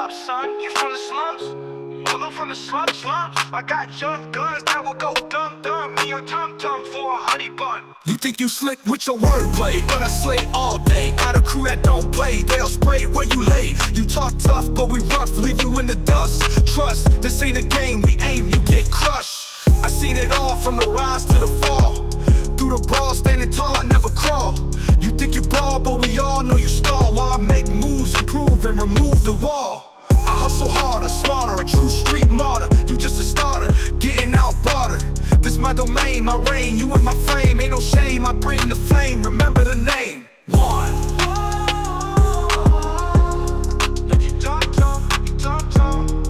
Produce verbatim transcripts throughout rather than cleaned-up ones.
up, son? You from the slums? Hello from the slums, slums. I got young guns that will go dumb dumb. Me a tum tum for a honey bun. You think you slick with your wordplay, but I slay all day. Got a crew that don't play, they'll spray where you lay. You talk tough, but we rough, leave you in the dust. Trust, this ain't a game, we aim, you get crushed. I seen it all from the rise to the fall. Through the brawl, standing tall, I never crawl. You think you ball, but we all know you stall. While I make moves, improve, and remove the wall. I hustle harder, smarter, a true street martyr. You just a starter, getting out bartered. This my domain, my reign, you in my frame. Ain't no shame, I bring the flame, remember the name. One. If you dumb dumb, you dumb dumb.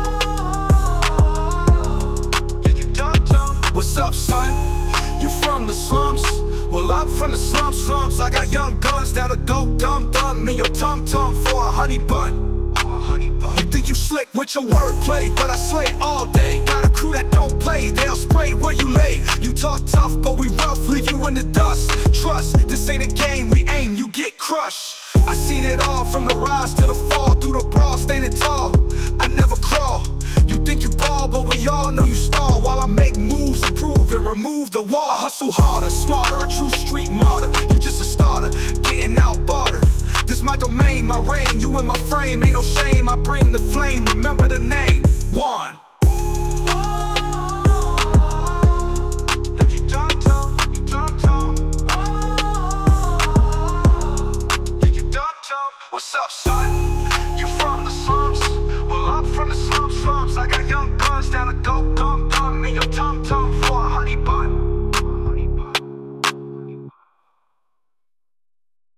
If you dumb dumb. What's up, son? You from the slums? Well, I'm from the slum slums. I got young guns that'll go dumb dumb. Me your tum tum for a honey bun. You think you slick with your wordplay, but I slay all day. Got a crew that don't play, they'll spray where you lay. You talk tough, but we rough, leave you in the dust. Trust, this ain't a game, we aim, you get crushed. I seen it all from the rise to the fall. Through the brawl, standing tall, I never crawl. You think you ball, but we all know you stall. While I make moves, improve and remove the wall. I hustle harder, smarter, a true street martyr. You just a starter, getting out bartered. This my domain, my reign, you in my frame. Ain't no shame, I bring the flame, remember the name. One. If you dumb dumb, you dumb dumb. If you dumb dumb. What's up, son?